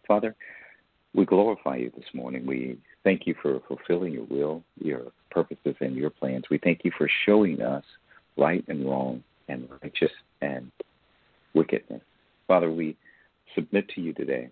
Father, we glorify you this morning. We thank you for fulfilling your will, your purposes, and your plans. We thank you for showing us right and wrong and righteous and wickedness. Father, we submit to you today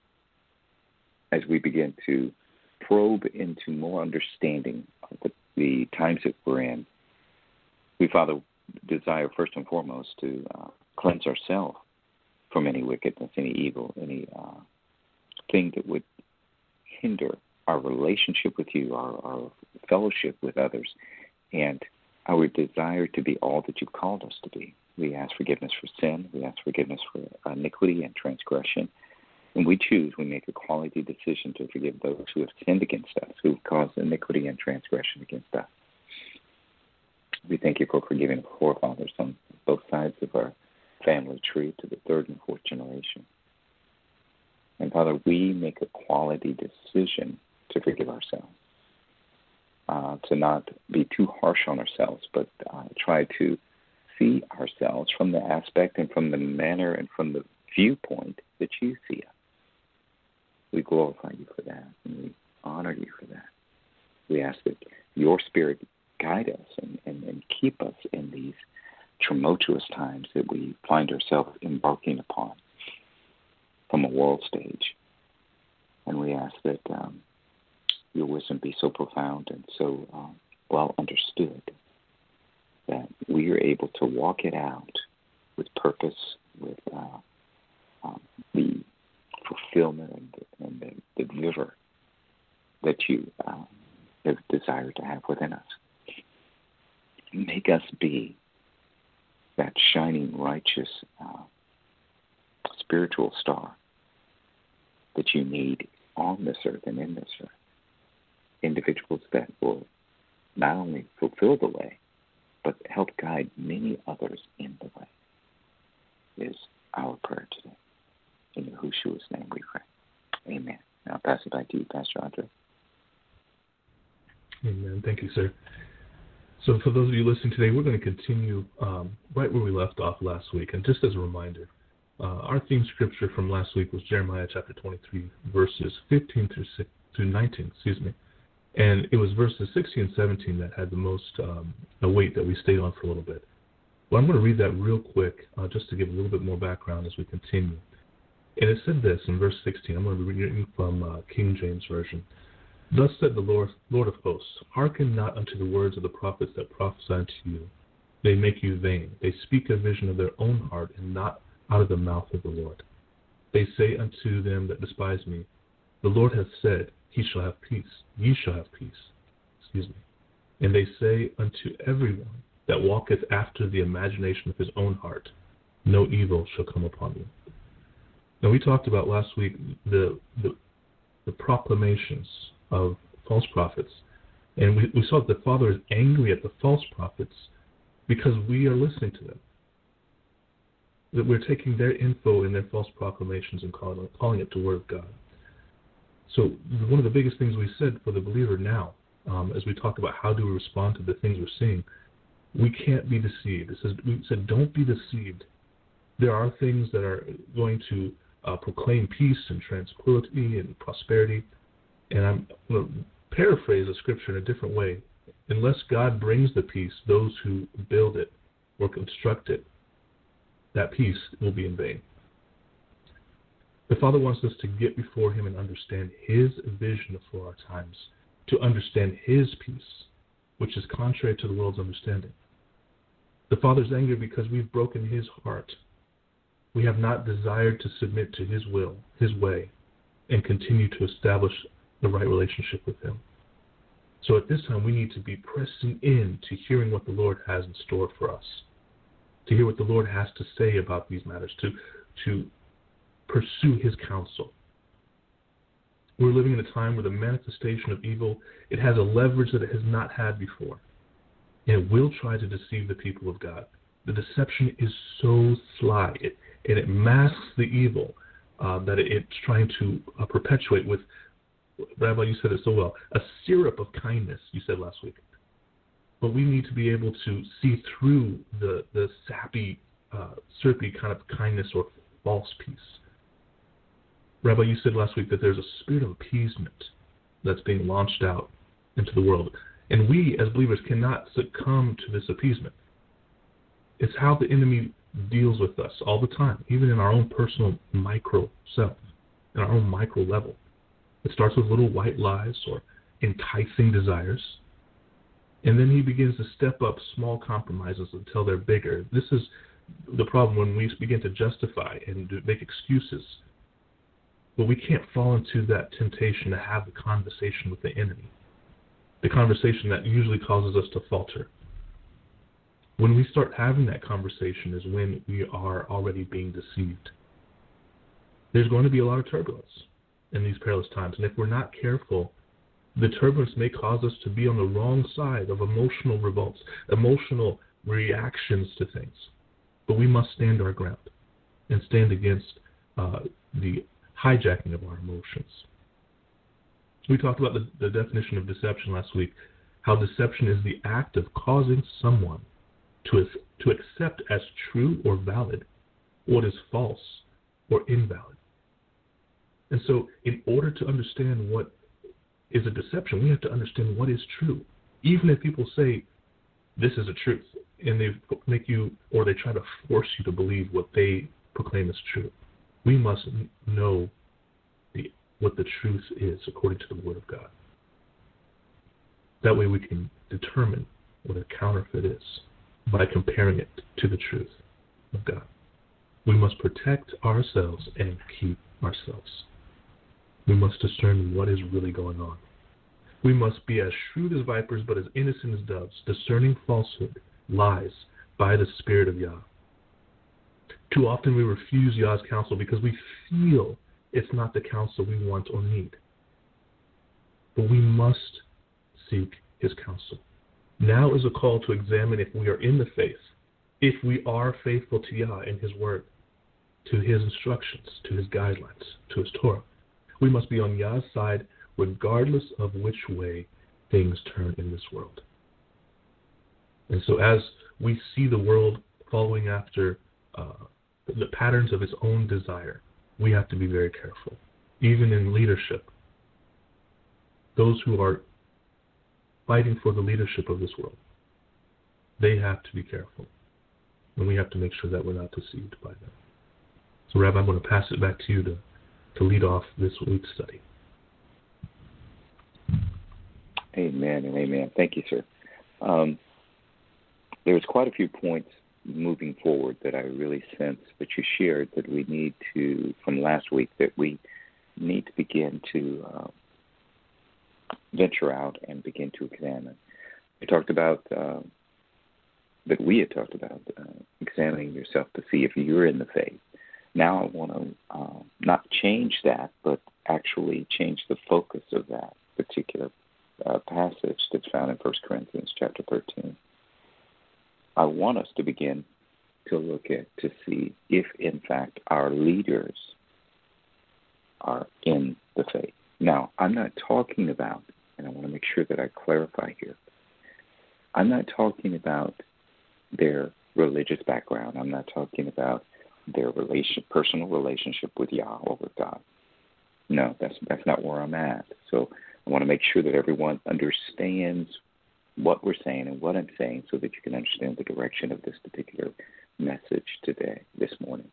as we begin to probe into more understanding of the times that we're in. We, Father, desire first and foremost to cleanse ourselves from any wickedness, any evil, any thing that would hinder our relationship with you, our fellowship with others, and our desire to be all that you've called us to be. We ask forgiveness for sin. We ask forgiveness for iniquity and transgression. And we choose, we make a quality decision to forgive those who have sinned against us, who have caused iniquity and transgression against us. We thank you for forgiving our forefathers on both sides of our family tree to the third and fourth generation. And Father, we make a quality decision to forgive ourselves, to not be too harsh on ourselves, but try to see ourselves from the aspect and from the manner and from the viewpoint that you see us. We glorify you for that, and we honor you for that. We ask that your Spirit guide us and keep us in these tumultuous times that we find ourselves embarking upon from a world stage. And we ask that your wisdom be so profound and so well understood that we are able to walk it out with purpose, with the fulfillment and the vigor that you have desired to have within us. Make us be that shining, righteous, spiritual star that you need on this earth and in this earth. Individuals that will not only fulfill the way, but help guide many others in the way is our prayer today. In Yahushua's name we pray. Amen. Now I'll pass it back to you, Pastor Andre. Amen. Thank you, sir. So for those of you listening today, we're going to continue right where we left off last week. And just as a reminder, our theme scripture from last week was Jeremiah chapter 23, verses 15 through 19, And it was verses 16 and 17 that had the most weight that we stayed on for a little bit. Well, I'm going to read that real quick just to give a little bit more background as we continue. And it said this in verse 16. I'm going to be reading from King James Version. Thus said the Lord of hosts, hearken not unto the words of the prophets that prophesy unto you. They make you vain. They speak a vision of their own heart and not out of the mouth of the Lord. They say unto them that despise me, the Lord hath said, he shall have peace. Ye shall have peace. And they say unto everyone that walketh after the imagination of his own heart, no evil shall come upon you. Now we talked about last week the proclamations of false prophets. And we saw that the Father is angry at the false prophets because we are listening to them. That we're taking their info and their false proclamations and calling it the Word of God. So one of the biggest things we said for the believer now, as we talk about how do we respond to the things we're seeing, we can't be deceived. We said don't be deceived. There are things that are going to proclaim peace and tranquility and prosperity. And I'm going to paraphrase the scripture in a different way. Unless God brings the peace, those who build it or construct it, that peace will be in vain. The Father wants us to get before him and understand his vision for our times, to understand his peace, which is contrary to the world's understanding. The Father's angry because we've broken his heart. We have not desired to submit to his will, his way, and continue to establish the right relationship with him. So at this time, we need to be pressing in to hearing what the Lord has in store for us, to hear what the Lord has to say about these matters, to pursue his counsel. We're living in a time where the manifestation of evil, it has a leverage that it has not had before. And it will try to deceive the people of God. The deception is so sly, and it masks the evil that it's trying to perpetuate with, Rabbi, you said it so well, a syrup of kindness, you said last week. But we need to be able to see through the sappy, syrupy kind of kindness or false peace. Rabbi, you said last week that there's a spirit of appeasement that's being launched out into the world. And we, as believers, cannot succumb to this appeasement. It's how the enemy deals with us all the time, even in our own personal micro self, in our own micro level. It starts with little white lies or enticing desires. And then he begins to step up small compromises until they're bigger. This is the problem when we begin to justify and make excuses. But we can't fall into that temptation to have the conversation with the enemy, the conversation that usually causes us to falter. When we start having that conversation is when we are already being deceived. There's going to be a lot of turbulence in these perilous times. And if we're not careful, the turbulence may cause us to be on the wrong side of emotional revolts, emotional reactions to things. But we must stand our ground and stand against the hijacking of our emotions. We talked about the definition of deception last week, how deception is the act of causing someone to accept as true or valid what is false or invalid. And so in order to understand what is a deception, we have to understand what is true. Even if people say this is a truth, and they make you, or they try to force you to believe what they proclaim as true, we must know what the truth is according to the Word of God. That way we can determine what a counterfeit is by comparing it to the truth of God. We must protect ourselves and keep ourselves. We must discern what is really going on. We must be as shrewd as vipers, but as innocent as doves, discerning falsehood, lies, by the Spirit of Yah. Too often we refuse Yah's counsel because we feel it's not the counsel we want or need. But we must seek His counsel. Now is a call to examine if we are in the faith, if we are faithful to Yah and His Word, to His instructions, to His guidelines, to His Torah. We must be on Yah's side regardless of which way things turn in this world. And so as we see the world following after the patterns of its own desire, we have to be very careful. Even in leadership, those who are fighting for the leadership of this world, they have to be careful. And we have to make sure that we're not deceived by them. So, Rabbi, I'm going to pass it back to you to lead off this week's study. Amen and amen. Thank you, sir. There's quite a few points moving forward that I really sense that you shared that we need to, from last week, that we need to begin to venture out and begin to examine. We talked about, that we had talked about examining yourself to see if you're in the faith. Now I want to not change that, but actually change the focus of that particular passage that's found in 1 Corinthians chapter 13. I want us to begin to look at, to see if, in fact, our leaders are in the faith. Now, I'm not talking about, and I want to make sure that I clarify here, I'm not talking about their religious background. I'm not talking about their personal relationship with Yah or with God. No, that's not where I'm at. So I want to make sure that everyone understands what we're saying and what I'm saying so that you can understand the direction of this particular message today, this morning.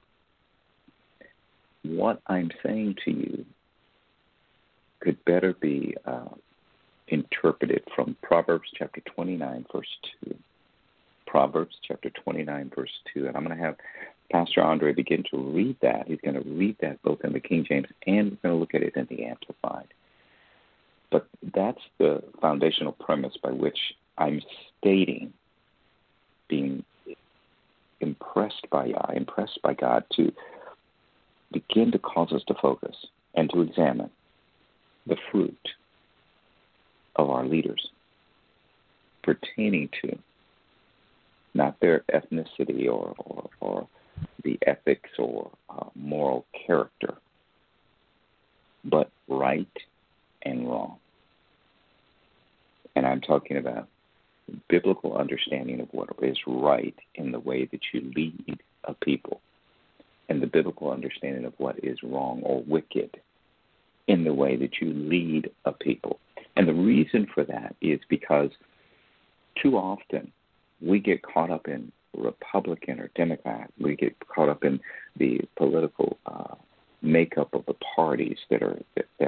What I'm saying to you could better be interpreted from Proverbs chapter 29, verse 2. Proverbs chapter 29, verse 2. And I'm going to have Pastor Andre begin to read that. He's going to read that both in the King James and we're going to look at it in the Amplified. But that's the foundational premise by which I'm stating being impressed by Yah, impressed by God to begin to cause us to focus and to examine the fruit of our leaders pertaining to not their ethnicity or the ethics or moral character, but right and wrong. And I'm talking about biblical understanding of what is right in the way that you lead a people. and the biblical understanding of what is wrong or wicked in the way that you lead a people. And the reason for that is because too often we get caught up in Republican or Democrat. We get caught up in the political makeup of the parties that are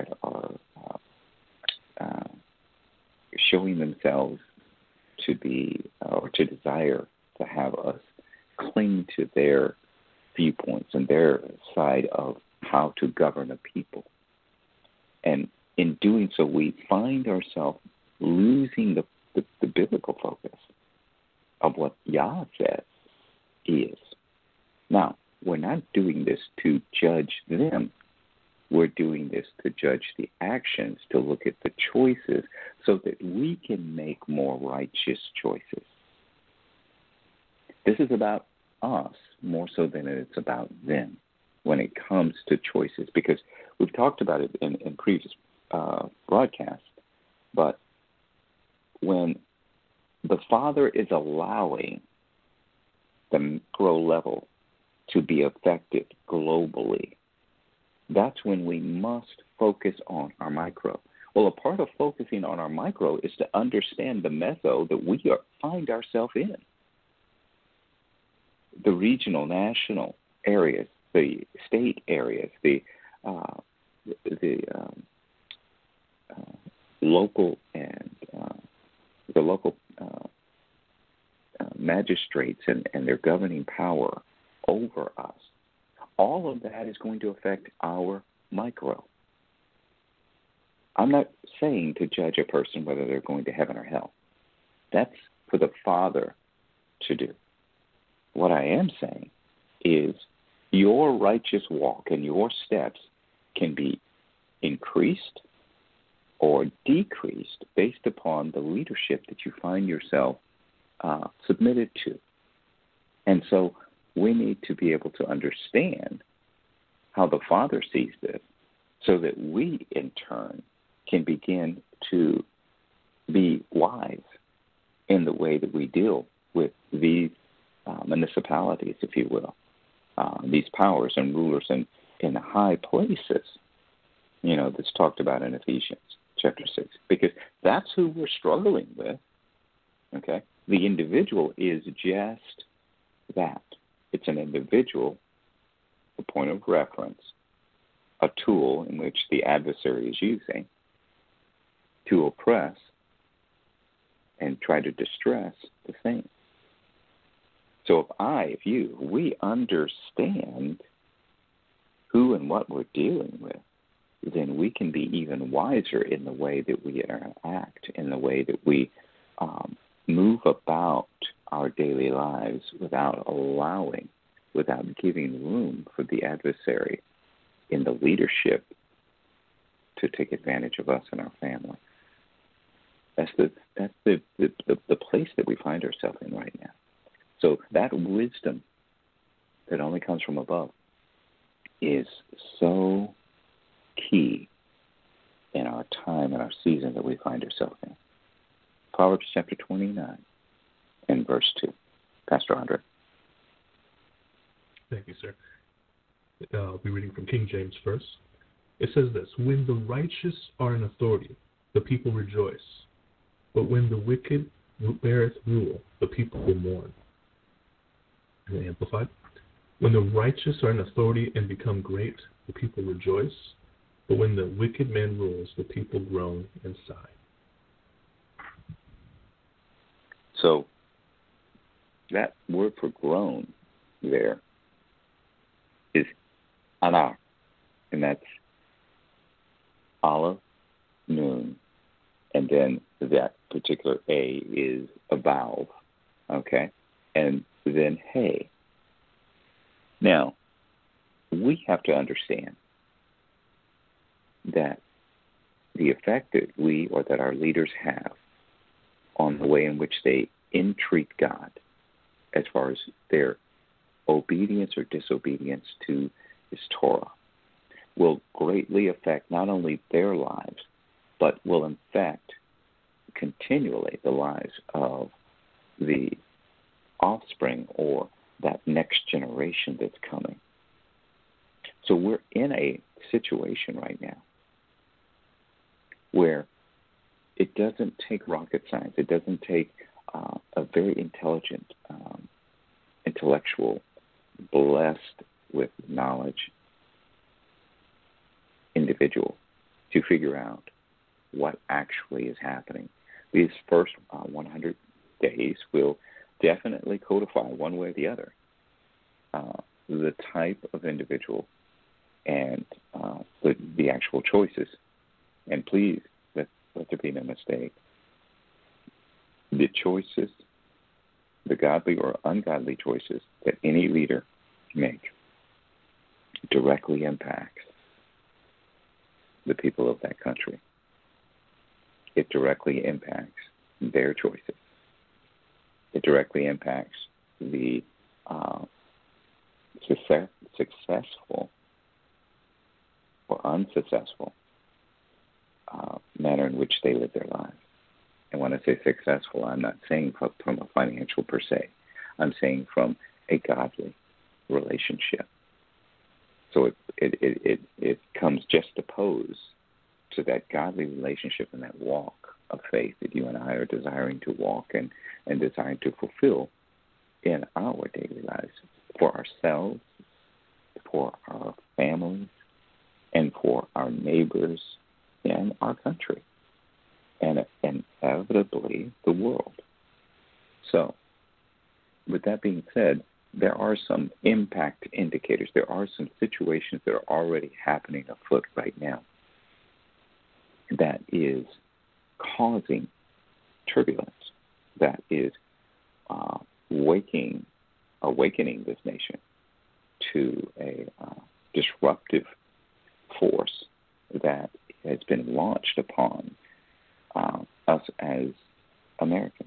showing themselves to be or to desire to have us cling to their viewpoints and their side of how to govern a people. And in doing so, we find ourselves losing the biblical focus of what Yah says is. Now, we're not doing this to judge them. We're doing this to judge the actions, to look at the choices so that we can make more righteous choices. This is about us more so than it's about them when it comes to choices, because we've talked about it in previous broadcasts, but when the Father is allowing the macro level to be affected globally, that's when we must focus on our micro. Well, a part of focusing on our micro is to understand the meso that we find ourselves in. The regional, national areas, the state areas, the local and the local magistrates and their governing power over us. All of that is going to affect our micro. I'm not saying to judge a person whether they're going to heaven or hell. That's for the Father to do. What I am saying is your righteous walk and your steps can be increased or decreased based upon the leadership that you find yourself submitted to. And so we need to be able to understand how the Father sees this so that we, in turn, can begin to be wise in the way that we deal with these municipalities, if you will, these powers and rulers in high places, that's talked about in Ephesians chapter 6, because that's who we're struggling with, okay? The individual is just that. It's an individual, a point of reference, a tool in which the adversary is using to oppress and try to distress the saints. So if we understand who and what we're dealing with, then we can be even wiser in the way that we interact, in the way that we move about our daily lives without giving room for the adversary in the leadership to take advantage of us and our family. That's the place that we find ourselves in right now. So that wisdom that only comes from above is so key in our time and our season that we find ourselves in. Proverbs chapter 29 and verse 2. Pastor Andre. Thank you, sir. I'll be reading from King James first. It says this: when the righteous are in authority, the people rejoice. But when the wicked beareth rule, the people will mourn. And Amplified. When the righteous are in authority and become great, the people rejoice. But when the wicked man rules, the people groan and sigh. So that word for groan there is anar, and that's Aleph, Nun, and then that particular A is a vowel, okay? And then hey. Now, we have to understand that the effect that we or that our leaders have on the way in which they entreat God as far as their obedience or disobedience to His Torah will greatly affect not only their lives, but will affect continually the lives of the offspring or that next generation that's coming. So we're in a situation right now where it doesn't take rocket science. It doesn't take a very intelligent, intellectual, blessed with knowledge individual to figure out what actually is happening. These first 100 days will definitely codify one way or the other the type of individual and the actual choices. And please, let there be no mistake. The choices, the godly or ungodly choices that any leader makes directly impacts the people of that country. It directly impacts their choices. It directly impacts the successful or unsuccessful manner in which they live their lives. And when I say successful, I'm not saying from a financial per se. I'm saying from a godly relationship. So it comes just opposed to that godly relationship and that walk of faith that you and I are desiring to walk and desiring to fulfill in our daily lives for ourselves, for our families, and for our neighbors in our country, and inevitably the world. So, with that being said, there are some impact indicators. There are some situations that are already happening afoot right now that is causing turbulence, that is awakening this nation to a disruptive force that has been launched upon us as Americans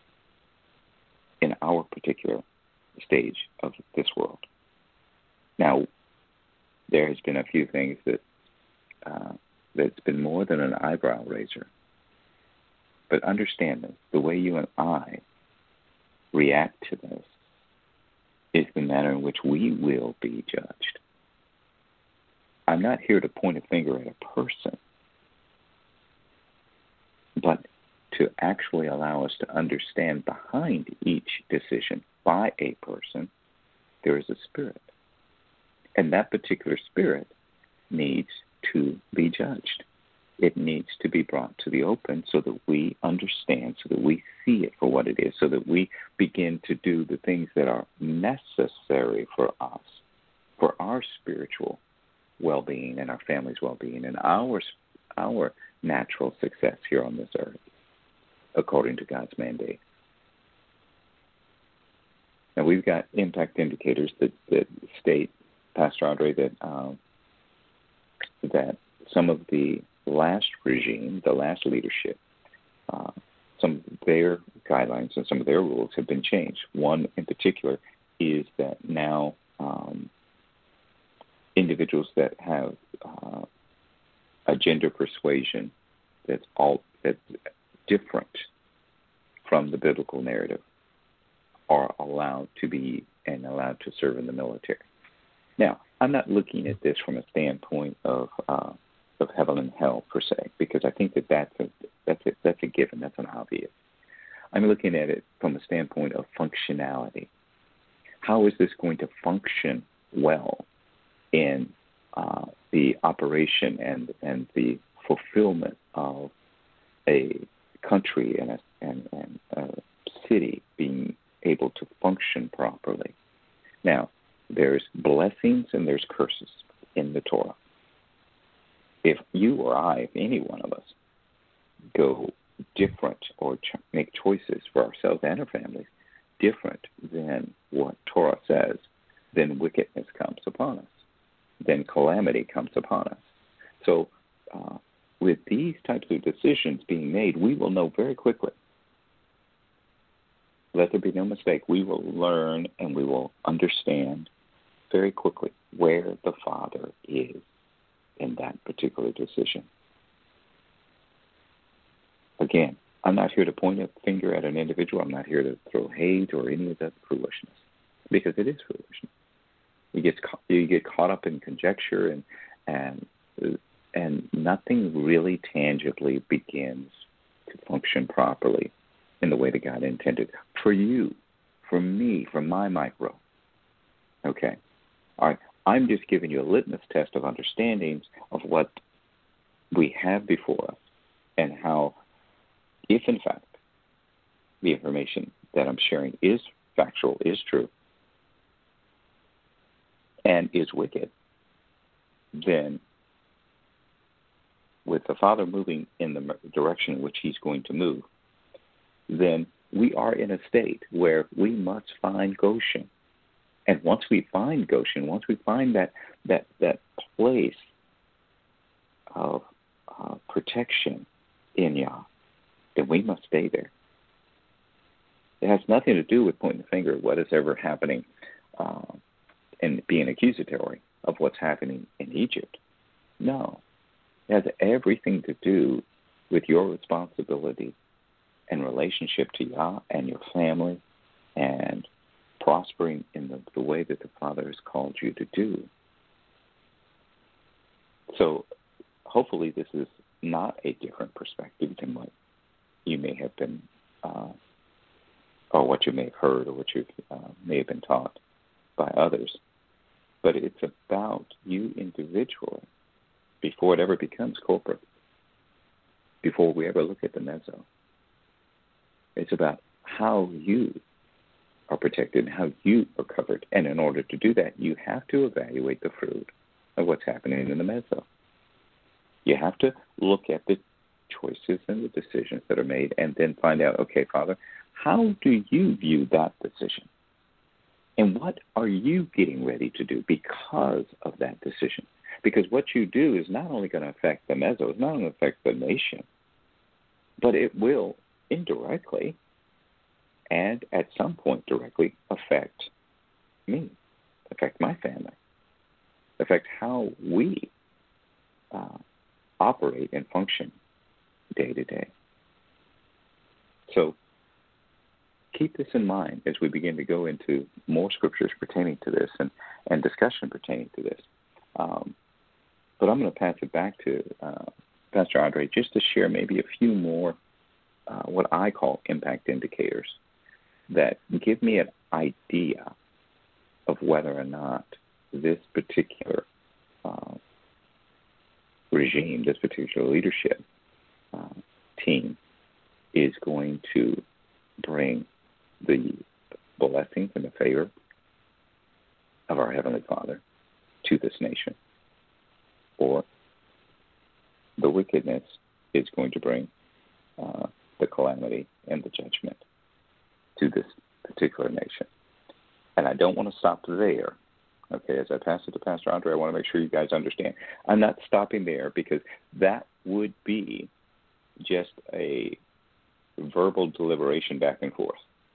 in our particular stage of this world. Now, there has been a few things that's been more than an eyebrow raiser. But understand this, the way you and I react to this is the manner in which we will be judged. I'm not here to point a finger at a person, but to actually allow us to understand behind each decision by a person, there is a spirit. And that particular spirit needs to be judged. It needs to be brought to the open so that we understand, so that we see it for what it is, so that we begin to do the things that are necessary for us, for our spiritual well-being and our family's well-being and our natural success here on this earth, according to God's mandate. Now, we've got impact indicators that state, Pastor Andre, that some of the last regime, the last leadership, some of their guidelines and some of their rules have been changed. One in particular is that now individuals that have a gender persuasion that's different from the biblical narrative are allowed to be and allowed to serve in the military. Now, I'm not looking at this from a standpoint of heaven and hell per se, because I think that's a given. That's an obvious. I'm looking at it from a standpoint of functionality. How is this going to function well in the operation and the fulfillment of a country and a city being able to function properly? Now, there's blessings and there's curses in the Torah. If you or I, if any one of us, go different or make choices for ourselves and our families different than what Torah says, then wickedness comes upon us. Then calamity comes upon us. So with these types of decisions being made, we will know very quickly. Let there be no mistake. We will learn and we will understand very quickly where the Father is in that particular decision. Again, I'm not here to point a finger at an individual. I'm not here to throw hate or any of that foolishness, because it is foolishness. You get caught up in conjecture, and nothing really tangibly begins to function properly in the way that God intended for you, for me, for my micro. Okay, all right. I'm just giving you a litmus test of understandings of what we have before us, and how, if in fact the information that I'm sharing is factual, is true, and is wicked, then with the Father moving in the direction in which He's going to move, then we are in a state where we must find Goshen. And once we find Goshen, once we find that place of protection in Yah, then we must stay there. It has nothing to do with pointing the finger at what is ever happening and being accusatory of what's happening in Egypt. No. It has everything to do with your responsibility and relationship to Yah and your family and prospering in the way that the Father has called you to do. So hopefully this is not a different perspective than what you may have been, or what you may have heard, or what you may have been taught by others. But it's about you individually, before it ever becomes corporate, before we ever look at the meso. It's about how you are protected and how you are covered. And in order to do that, you have to evaluate the fruit of what's happening in the meso. You have to look at the choices and the decisions that are made and then find out, okay, Father, how do you view that decision? And what are you getting ready to do because of that decision? Because what you do is not only going to affect the meso, it's not only going to affect the nation, but it will indirectly and at some point directly affect me, affect my family, affect how we operate and function day to day. So keep this in mind as we begin to go into more scriptures pertaining to this and discussion pertaining to this. But I'm going to pass it back to Pastor Andre just to share maybe a few more what I call impact indicators that give me an idea of whether or not this particular regime, this particular leadership team is going to bring the blessings and the favor of our Heavenly Father to this nation, or the wickedness is going to bring the calamity and the judgment to this particular nation. And I don't want to stop there. Okay, as I pass it to Pastor Andre, I want to make sure you guys understand. I'm not stopping there because that would be just a verbal deliberation back and forth.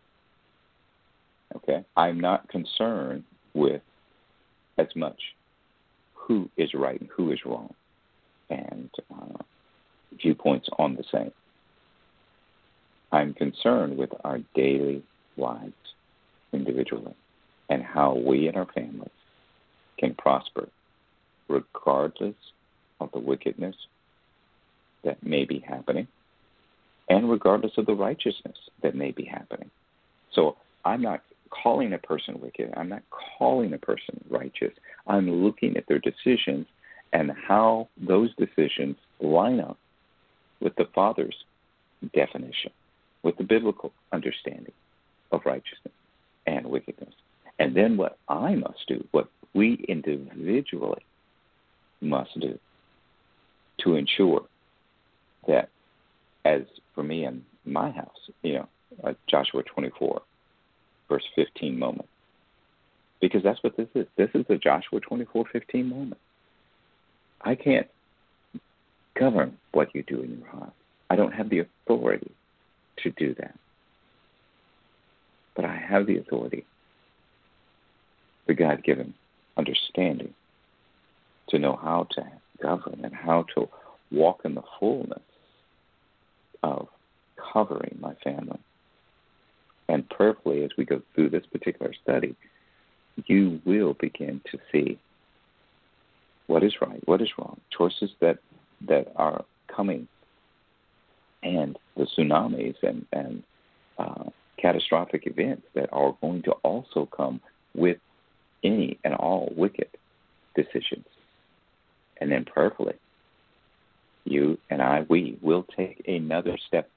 Okay? I'm not concerned with as much who is right and who is wrong and viewpoints on the same. I'm concerned with our daily lives individually and how we and our families can prosper regardless of the wickedness that may be happening and regardless of the righteousness that may be happening. So I'm not calling a person wicked. I'm not calling a person righteous. I'm looking at their decisions and how those decisions line up with the Father's definition, with the biblical understanding of righteousness and wickedness. And then what I must do, what we individually must do to ensure that, as for me in my house, Joshua 24, verse 15 moment. Because that's what this is. This is the Joshua 24:15 moment. I can't govern what you do in your heart. I don't have the authority to do that. But I have the authority, the God-given understanding, to know how to govern and how to walk in the fullness of covering my family. And prayerfully, as we go through this particular study, you will begin to see what is right, what is wrong, choices that are coming, and the tsunamis and catastrophic events that are going to also come with any and all wicked decisions. And then prayerfully, you and we will take another step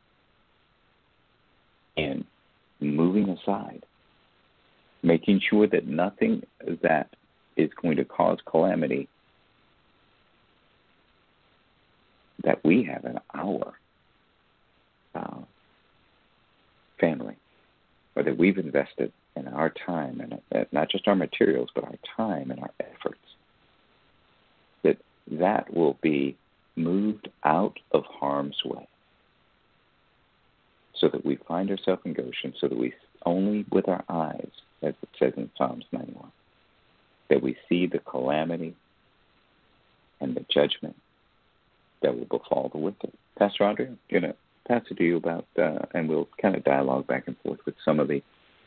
in moving aside, making sure that nothing that is going to cause calamity that we have in our family, or that we've invested in our time, and not just our materials, but our time and our efforts, that will be moved out of harm's way, so that we find ourselves in Goshen, so that we only with our eyes, as it says in Psalms 91, that we see the calamity and the judgment that will befall the wicked. Pastor Andre, I'm going to pass it to you about, and we'll kind of dialogue back and forth with some of the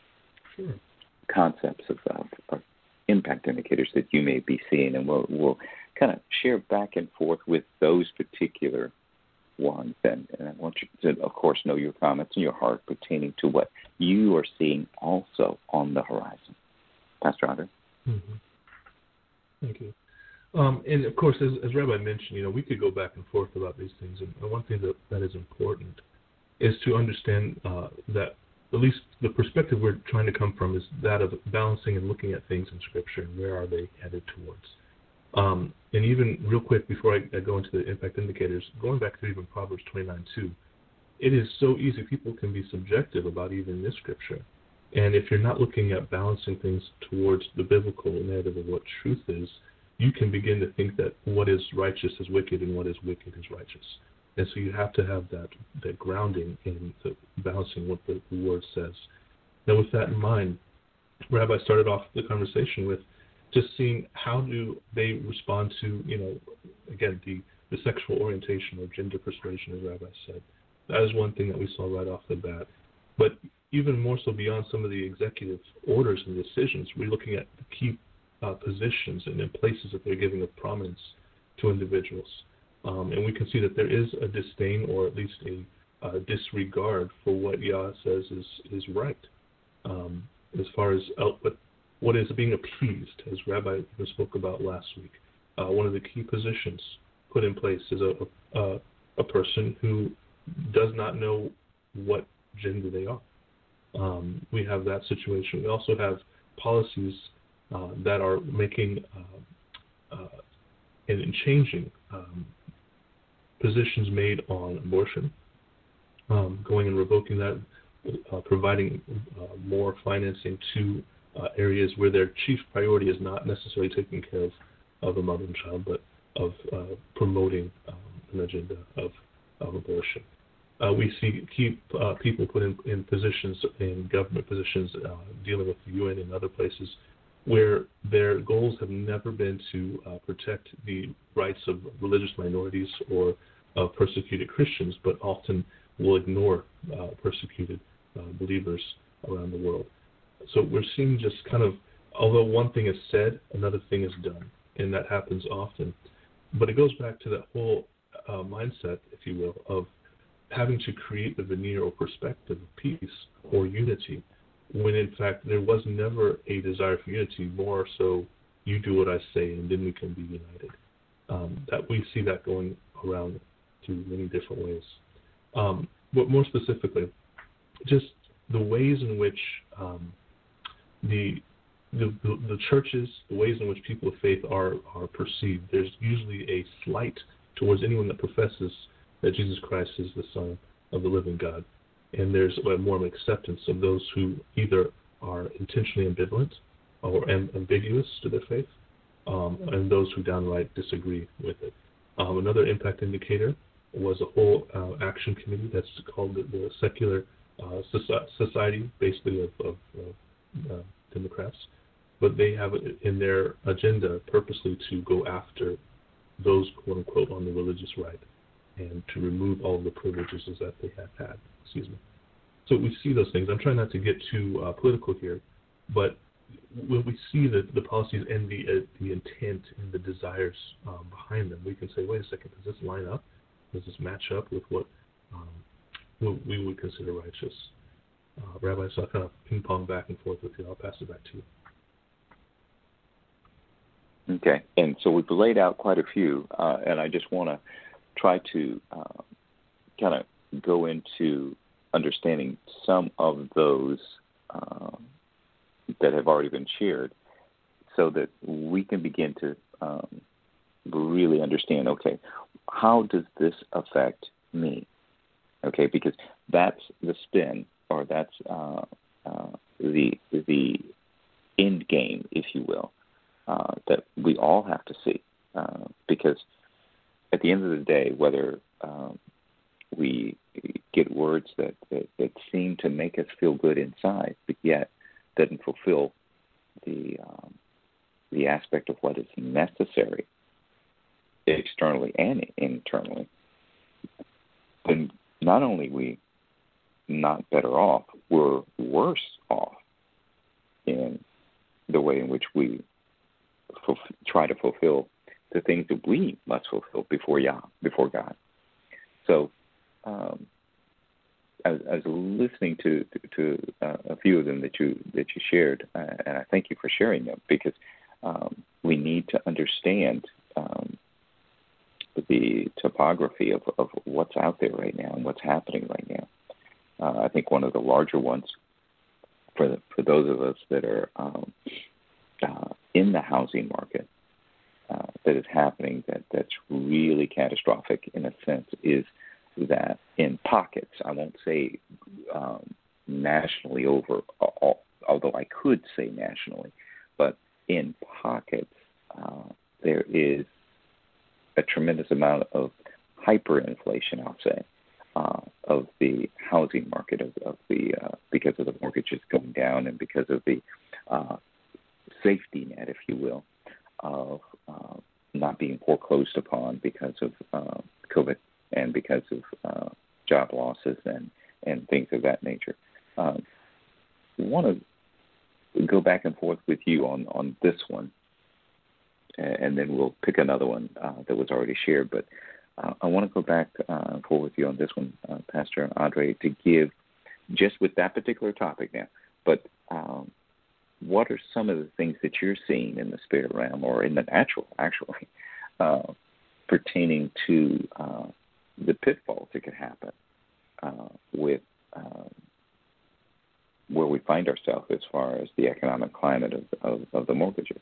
concepts of impact indicators that you may be seeing, and we'll kind of share back and forth with those particular ones. And I want you to, of course, know your comments and your heart pertaining to what you are seeing also on the horizon. Pastor Andre? Mm-hmm. Thank you. And, of course, as Rabbi mentioned, we could go back and forth about these things. And one thing that is important is to understand that at least the perspective we're trying to come from is that of balancing and looking at things in Scripture and where are they headed towards. And even real quick before I go into the impact indicators, going back to even Proverbs 29:2, it is so easy. People can be subjective about even this Scripture. And if you're not looking at balancing things towards the biblical narrative of what truth is, you can begin to think that what is righteous is wicked and what is wicked is righteous. And so you have to have that grounding in the balancing what the Word says. Now, with that in mind, Rabbi started off the conversation with just seeing how do they respond to, again, the sexual orientation or gender persuasion, as Rabbi said. That is one thing that we saw right off the bat. But even more so beyond some of the executive orders and decisions, we're looking at the key positions and in places that they're giving a prominence to individuals. And we can see that there is a disdain or at least a disregard for what Yah says is right. As far as what is being appeased, as Rabbi spoke about last week, one of the key positions put in place is a person who does not know what gender they are. We have that situation. We also have policies that are making and changing positions made on abortion, going and revoking that, providing more financing to areas where their chief priority is not necessarily taking care of a mother and child, but of promoting an agenda of abortion. We see key people put in positions, in government positions, dealing with the UN and other places, where their goals have never been to protect the rights of religious minorities or persecuted Christians, but often will ignore persecuted believers around the world. So we're seeing just kind of, although one thing is said, another thing is done, and that happens often. But it goes back to that whole mindset, if you will, of having to create the veneer or perspective of peace or unity, when in fact there was never a desire for unity, more so you do what I say and then we can be united. That we see that going around through many different ways. But more specifically, just the ways in which the churches, the ways in which people of faith are perceived. There's usually a slight towards anyone that professes that Jesus Christ is the Son of the living God. And there's more of an acceptance of those who either are intentionally ambivalent or ambiguous to their faith, and those who downright disagree with it. Another impact indicator was a whole action committee that's called the Secular Society, basically of Democrats. But they have it in their agenda purposely to go after those, quote unquote, on the religious right and to remove all of the privileges that they have had. So we see those things. I'm trying not to get too political here, but when we see the policies and the intent and the desires behind them, we can say, wait a second, does this line up? Does this match up with what we would consider righteous? Rabbi, so I'll kind of ping-pong back and forth with you. I'll pass it back to you. Okay, and so we've laid out quite a few, and I just want to try to kind of go into understanding some of those that have already been shared, so that we can begin to really understand, okay, how does this affect me? Okay, because that's the spin, or that's the end game, if you will, that we all have to see. Because at the end of the day, whether we get words that seem to make us feel good inside, but yet doesn't fulfill the aspect of what is necessary externally and internally, then not only we not better off, we're worse off in the way in which we try to fulfill the things that we must fulfill before God. So, I was listening to a few of them that you shared, and I thank you for sharing them, because we need to understand the topography of what's out there right now and what's happening right now. I think one of the larger ones for those of us that are in the housing market that is happening that's really catastrophic in a sense is that in pockets, I won't say nationally although I could say nationally, but in pockets there is a tremendous amount of hyperinflation, I'll say, of the housing market, of the because of the mortgages going down and because of the safety net, if you will, of not being foreclosed upon because of COVID and because of job losses and things of that nature. I want to go back and forth with you on this one, and then we'll pick another one that was already shared. But I want to go back and forth with you on this one, Pastor Andre, to give, just with that particular topic now, but what are some of the things that you're seeing in the spirit realm or in the natural, actually, pertaining to the pitfalls that could happen with where we find ourselves as far as the economic climate of the mortgages?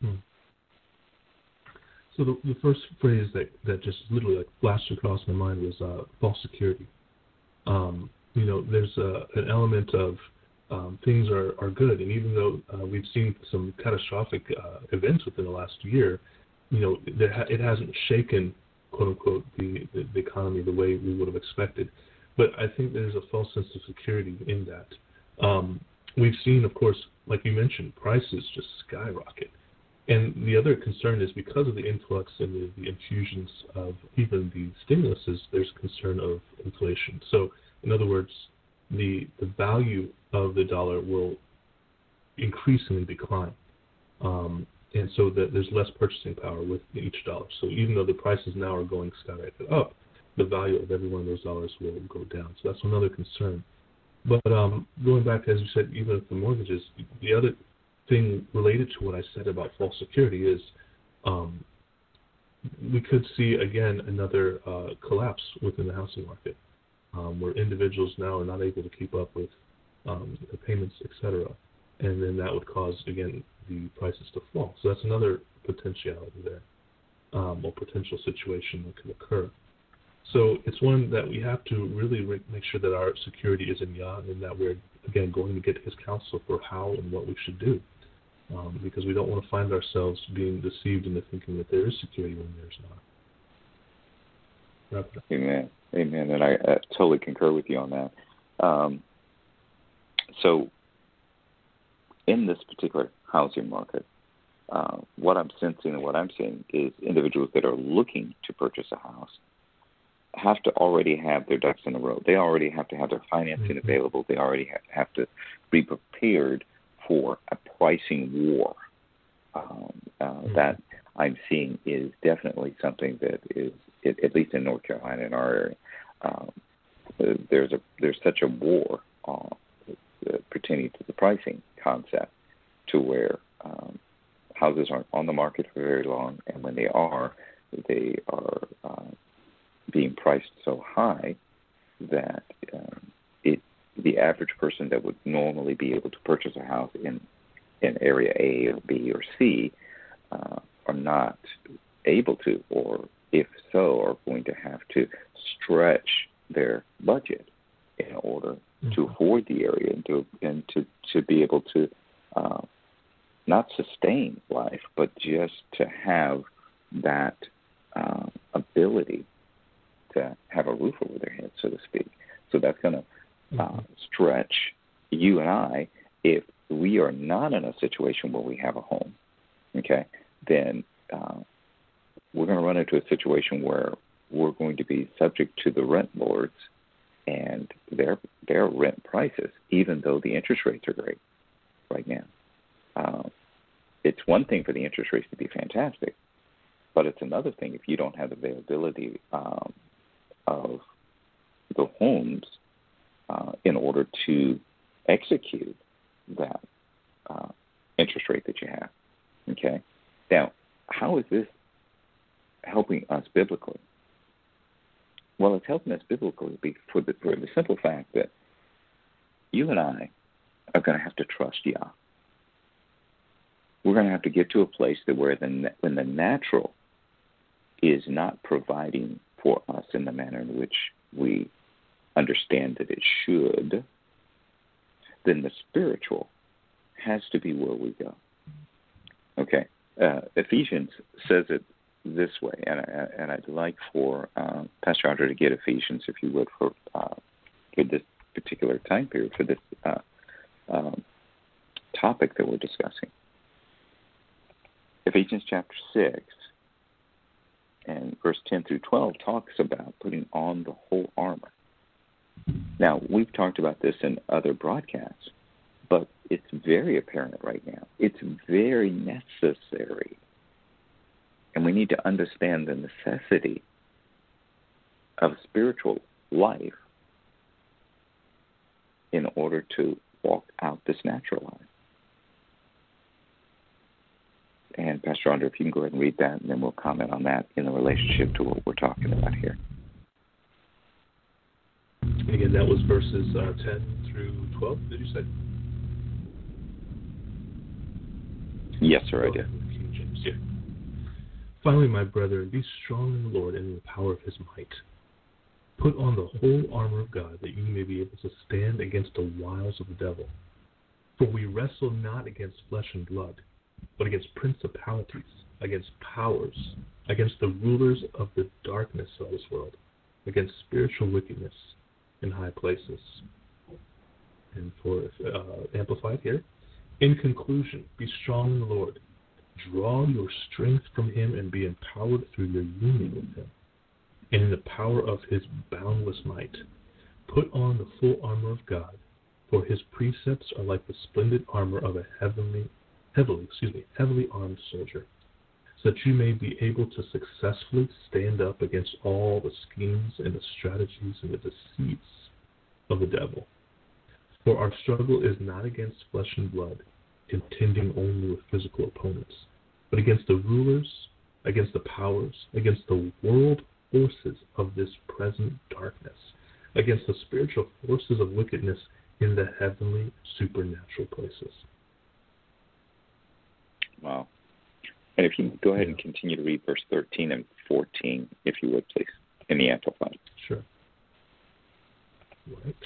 So the first phrase that just literally like flashed across my mind was false security. There's an element of things are good, and even though we've seen some catastrophic events within the last year, it hasn't shaken, quote unquote, the economy the way we would have expected. But I think there's a false sense of security in that. We've seen, of course, like you mentioned, prices just skyrocket. And the other concern is because of the influx and the infusions of even the stimuluses, there's concern of inflation. So, in other words, the value of the dollar will increasingly decline. And so that there's less purchasing power with each dollar. So even though the prices now are going skyrocket up, the value of every one of those dollars will go down. So that's another concern. But going back, as you said, even with the mortgages, the other thing related to what I said about false security is we could see, again, another collapse within the housing market, where individuals now are not able to keep up with the payments, et cetera. And then that would cause, again, the prices to fall. So that's another potentiality there, or potential situation that could occur. So it's one that we have to really make sure that our security is in Yah, and that we're, again, going to get his counsel for how and what we should do. Because we don't want to find ourselves being deceived into thinking that there is security when there's not. Amen. And I totally concur with you on that. So in this particular housing market, what I'm sensing and what I'm seeing is individuals that are looking to purchase a house have to already have their ducks in a row. They already have to have their financing available. They already have to be prepared for a pricing war that I'm seeing is definitely something that is, at least in North Carolina, in our area, there's such a war pertaining to the pricing concept, to where houses aren't on the market for very long, and when they are being priced so high that the average person that would normally be able to purchase a house in area A or B or C are not able to, or if so, are going to have to stretch their budget in order to afford the area and to be able to not sustain life, but just to have that ability to have a roof over their head, so to speak. So that's going to stretch you and I. If we are not in a situation where we have a home, okay, then we're going to run into a situation where we're going to be subject to the rent lords and their rent prices, even though the interest rates are great right now. It's one thing for the interest rates to be fantastic, but it's another thing if you don't have the availability of the homes in order to execute that interest rate that you have. Okay? Now, how is this helping us biblically? Well, it's helping us biblically for the simple fact that you and I are going to have to trust Yah. We're going to have to get to a place that where when the natural is not providing for us in the manner in which we understand that it should, then the spiritual has to be where we go. Okay, Ephesians says it this way, and I'd like for Pastor Andre to get Ephesians, if you would, for this particular time period, for this topic that we're discussing. Ephesians chapter 6 and verse 10 through 12 talks about putting on the whole armor. Now, we've talked about this in other broadcasts, but it's very apparent right now. It's very necessary. And we need to understand the necessity of spiritual life in order to walk out this natural life. And Pastor Andre, if you can go ahead and read that, and then we'll comment on that in the relationship to what we're talking about here. Again, that was verses 10 through 12, did you say? Yes, sir, I did. King James, yeah. Finally, my brethren, be strong in the Lord and in the power of his might. Put on the whole armor of God, that you may be able to stand against the wiles of the devil. For we wrestle not against flesh and blood, but against principalities, against powers, against the rulers of the darkness of this world, against spiritual wickedness in high places. And for Amplified here, in conclusion, be strong in the Lord. Draw your strength from him and be empowered through your union with him. And in the power of his boundless might, put on the full armor of God, for his precepts are like the splendid armor of a heavily armed soldier, so that you may be able to successfully stand up against all the schemes and the strategies and the deceits of the devil. For our struggle is not against flesh and blood, contending only with physical opponents, but against the rulers, against the powers, against the world forces of this present darkness, against the spiritual forces of wickedness in the heavenly supernatural places. Wow. And if you go ahead and continue to read verse 13 and 14, if you would, please, in the Amplified. Sure. Right.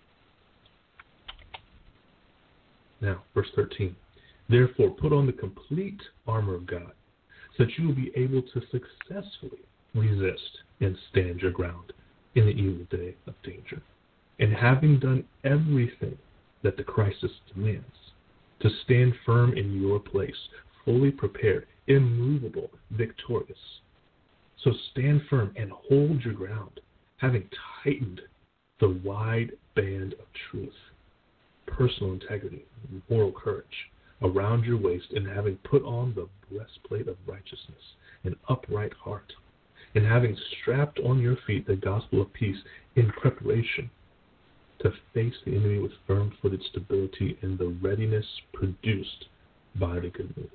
Now, verse 13. Therefore, put on the complete armor of God, so that you will be able to successfully resist and stand your ground in the evil day of danger. And having done everything that the crisis demands, to stand firm in your place, fully prepared, immovable, victorious. So stand firm and hold your ground, having tightened the wide band of truth. personal integrity, moral courage around your waist, and having put on the breastplate of righteousness, an upright heart, and having strapped on your feet the gospel of peace in preparation to face the enemy with firm-footed stability and the readiness produced by the good news.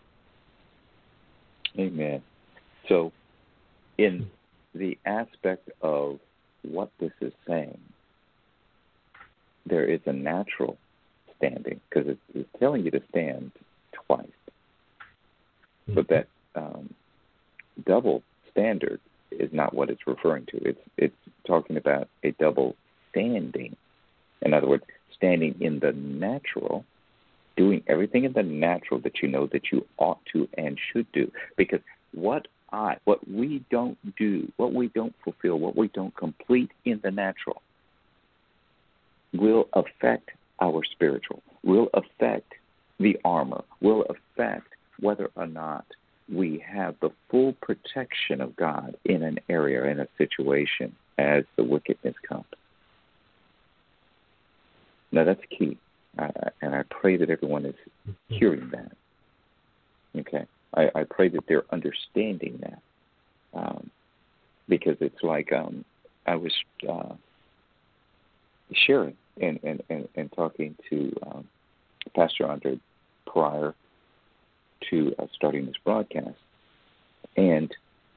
Amen. So, in the aspect of what this is saying, there is a natural standing, because it's telling you to stand twice. Mm-hmm. But that double standard is not what it's referring to. It's talking about a double standing. In other words, standing in the natural, doing everything in the natural that you know that you ought to and should do. Because what we don't do, what we don't fulfill, what we don't complete in the natural will affect our spiritual, will affect the armor, will affect whether or not we have the full protection of God in an area, in a situation, as the wickedness comes. Now, that's key. And I pray that everyone is hearing that. Okay? I pray that they're understanding that. Because it's like I was sharing and talking to Pastor Andre prior to starting this broadcast. And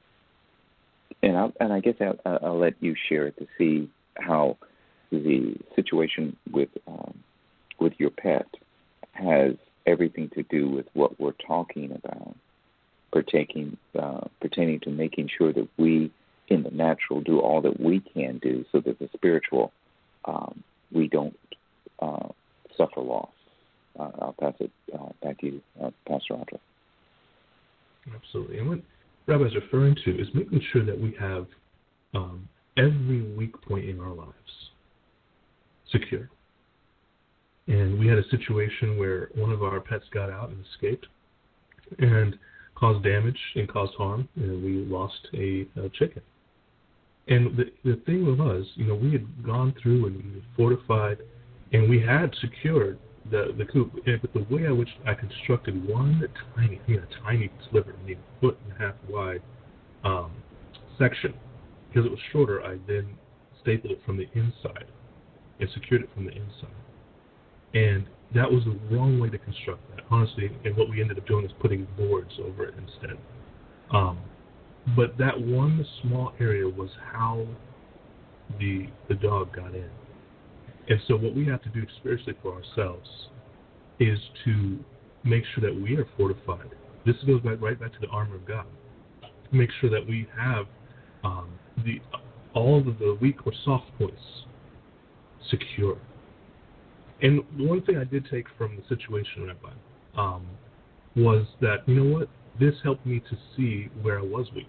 I guess I'll let you share it to see how the situation with your pet has everything to do with what we're talking about, pertaining to making sure that we, in the natural, do all that we can do so that the spiritual, we don't suffer loss. I'll pass it back to you, Pastor Andre. Absolutely. And what Rabbi is referring to is making sure that we have every weak point in our lives secure. And we had a situation where one of our pets got out and escaped and caused damage and caused harm, and we lost a chicken. And the thing was, we had gone through and we had fortified, and we had secured the coop. But the way in which I constructed one tiny sliver, maybe a foot and a half wide section, because it was shorter, I then stapled it from the inside and secured it from the inside. And that was the wrong way to construct that, honestly. And what we ended up doing is putting boards over it instead. But that one small area was how the dog got in. And so what we have to do spiritually for ourselves is to make sure that we are fortified. This goes right back to the armor of God. Make sure that we have all of the weak or soft points secure. And one thing I did take from the situation, Rabbi, was that, this helped me to see where I was weak,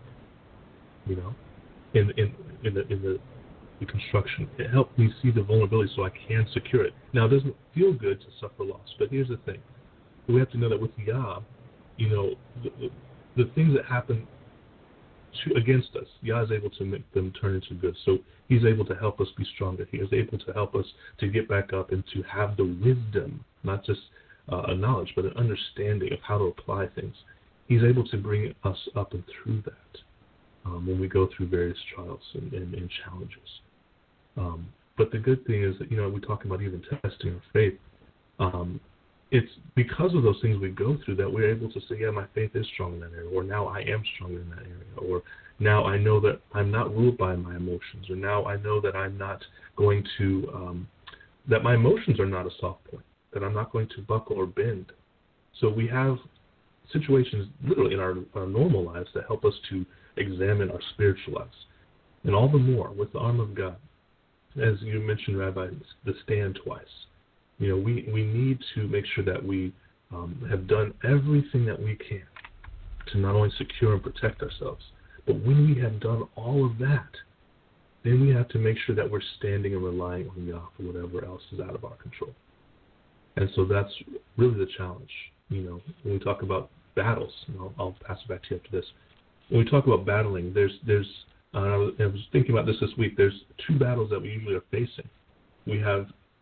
in the construction. It helped me see the vulnerability so I can secure it. Now, it doesn't feel good to suffer loss, but here's the thing. We have to know that with Yah, the things that happen against us, Yah is able to make them turn into good. So he's able to help us be stronger. He is able to help us to get back up and to have the wisdom, not just a knowledge, but an understanding of how to apply things. He's able to bring us up and through that when we go through various trials and challenges. But the good thing is that, we talk about even testing our faith. It's because of those things we go through that we're able to say, yeah, my faith is strong in that area, or now I am stronger in that area, or now I know that I'm not ruled by my emotions, or now I know that I'm not going to, that my emotions are not a soft point, that I'm not going to buckle or bend. So we have situations literally in our normal lives that help us to examine our spiritual lives. And all the more with the armor of God, as you mentioned, Rabbi, the stand twice. We need to make sure that we have done everything that we can to not only secure and protect ourselves, but when we have done all of that, then we have to make sure that we're standing and relying on Yah for whatever else is out of our control. And so that's really the challenge. When we talk about battles, I'll pass it back to you after this. When we talk about battling, I was thinking about this week. There's two battles that we usually are facing. We have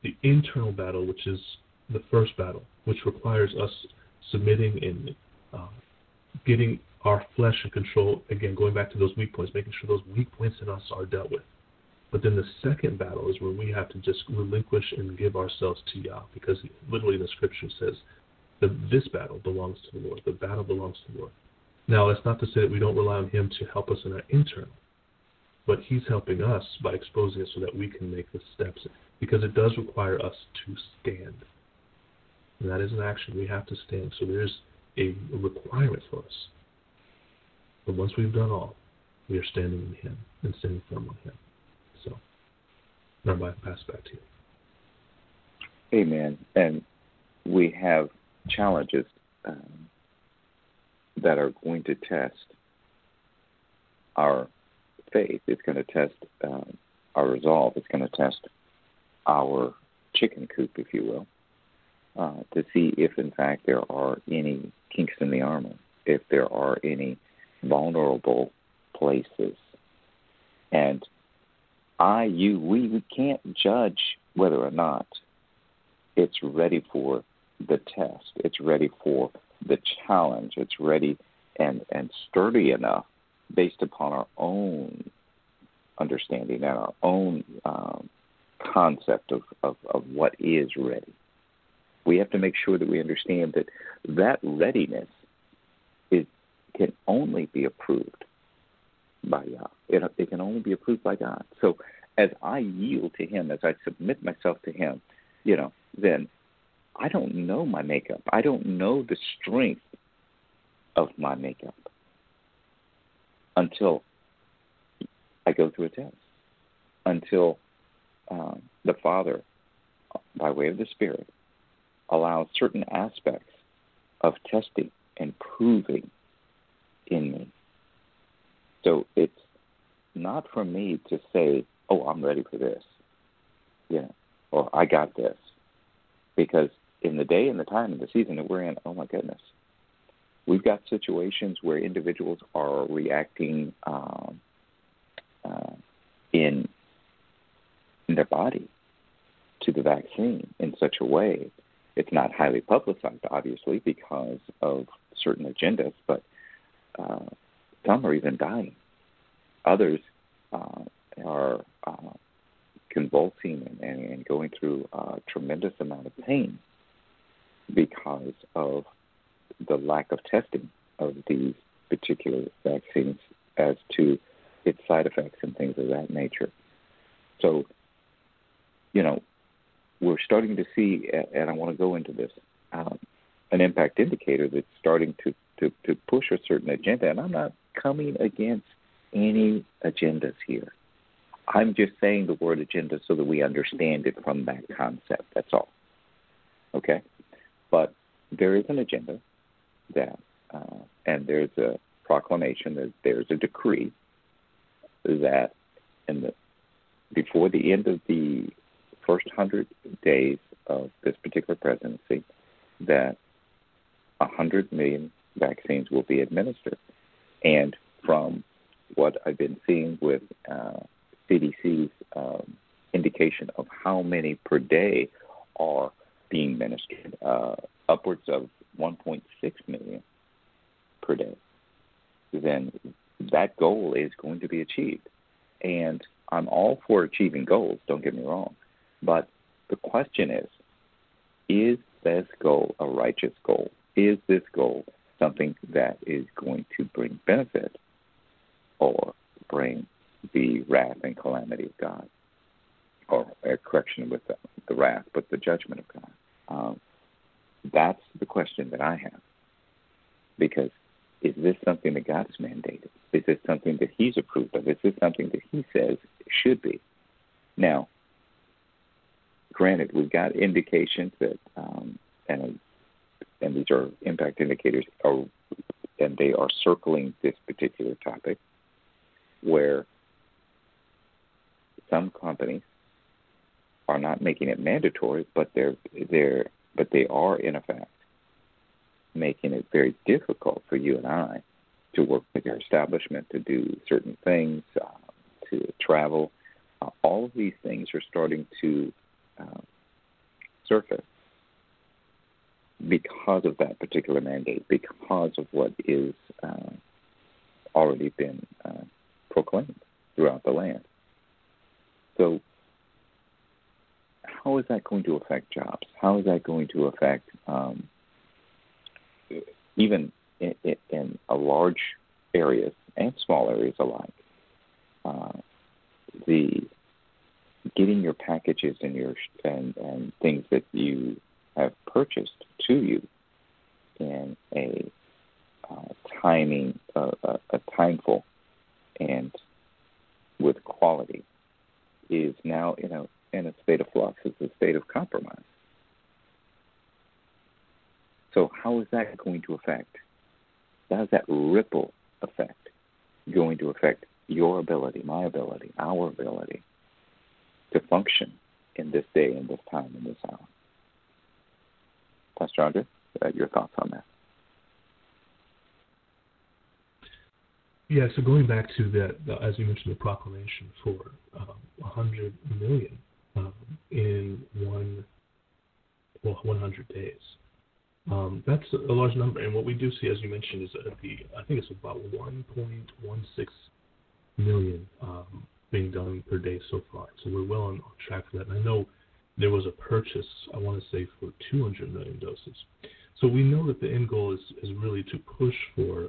the internal battle, which is the first battle, which requires us submitting and getting our flesh in control, again, going back to those weak points, making sure those weak points in us are dealt with. But then the second battle is where we have to just relinquish and give ourselves to Yah, because literally the scripture says that this battle belongs to the Lord. The battle belongs to the Lord. Now, that's not to say that we don't rely on Him to help us in our internal, but He's helping us by exposing us so that we can make the steps, because it does require us to stand. And that is an action. We have to stand. So there's a requirement for us. But once we've done all, we are standing in Him and standing firm on Him. So, now I pass it back to you. Amen. And we have challenges that are going to test our faith. It's going to test our resolve. It's going to test our chicken coop, if you will, to see if, in fact, there are any kinks in the armor, if there are any vulnerable places. And we can't judge whether or not it's ready for the test. It's ready for the challenge. It's ready and sturdy enough based upon our own understanding and our own concept of what is ready. We have to make sure that we understand that readiness can only be approved by Yah. It can only be approved by God. So as I yield to Him, as I submit myself to Him, then I don't know my makeup. I don't know the strength of my makeup until I go through a test, until the Father, by way of the Spirit, allows certain aspects of testing and proving in me. So it's not for me to say, oh, I'm ready for this, or I got this. Because in the day and the time and the season that we're in, oh my goodness, we've got situations where individuals are reacting in their body to the vaccine in such a way. It's not highly publicized, obviously, because of certain agendas, but some are even dying. Others are convulsing and going through a tremendous amount of pain because of the lack of testing of these particular vaccines as to its side effects and things of that nature. So, we're starting to see, and I want to go into this, an impact indicator that's starting to push a certain agenda. And I'm not coming against any agendas here. I'm just saying the word agenda so that we understand it from that concept. That's all. Okay? But there is an agenda that, and there's a proclamation, that there's a decree that before the end of the first 100 days of this particular presidency, that 100 million vaccines will be administered. And from what I've been seeing with CDC's indication of how many per day are being administered, upwards of 1.6 million per day, then that goal is going to be achieved. And I'm all for achieving goals, don't get me wrong. But the question is this goal a righteous goal? Is this goal something that is going to bring benefit or bring the wrath and calamity of God? Or a correction with the wrath, but the judgment of God. That's the question that I have. Because is this something that God has mandated? Is this something that He's approved of? Is this something that He says should be? Now, granted, we've got indications that, and these are impact indicators, and they are circling this particular topic, where some companies are not making it mandatory, but they are in effect making it very difficult for you and I to work with your establishment, to do certain things, to travel. All of these things are starting to surface because of that particular mandate, because of what is already been proclaimed throughout the land. So how is that going to affect jobs? How is that going to affect even in a large areas and small areas alike, the getting your packages and your and things that you have purchased to you in a timeful and with quality is now in a state of flux. It's a state of compromise. So how is that going to affect? How is that ripple effect going to affect your ability, my ability, our ability to function in this day, in this time, in this hour? Pastor Andre, your thoughts on that? Yeah, so going back to that, as you mentioned, the proclamation for 100 million in 100 days. That's a large number, and what we do see, as you mentioned, is I think it's about 1.16 million being done per day so far. So we're well on track for that. And I know there was a purchase, I want to say, for 200 million doses. So we know that the end goal is really to push for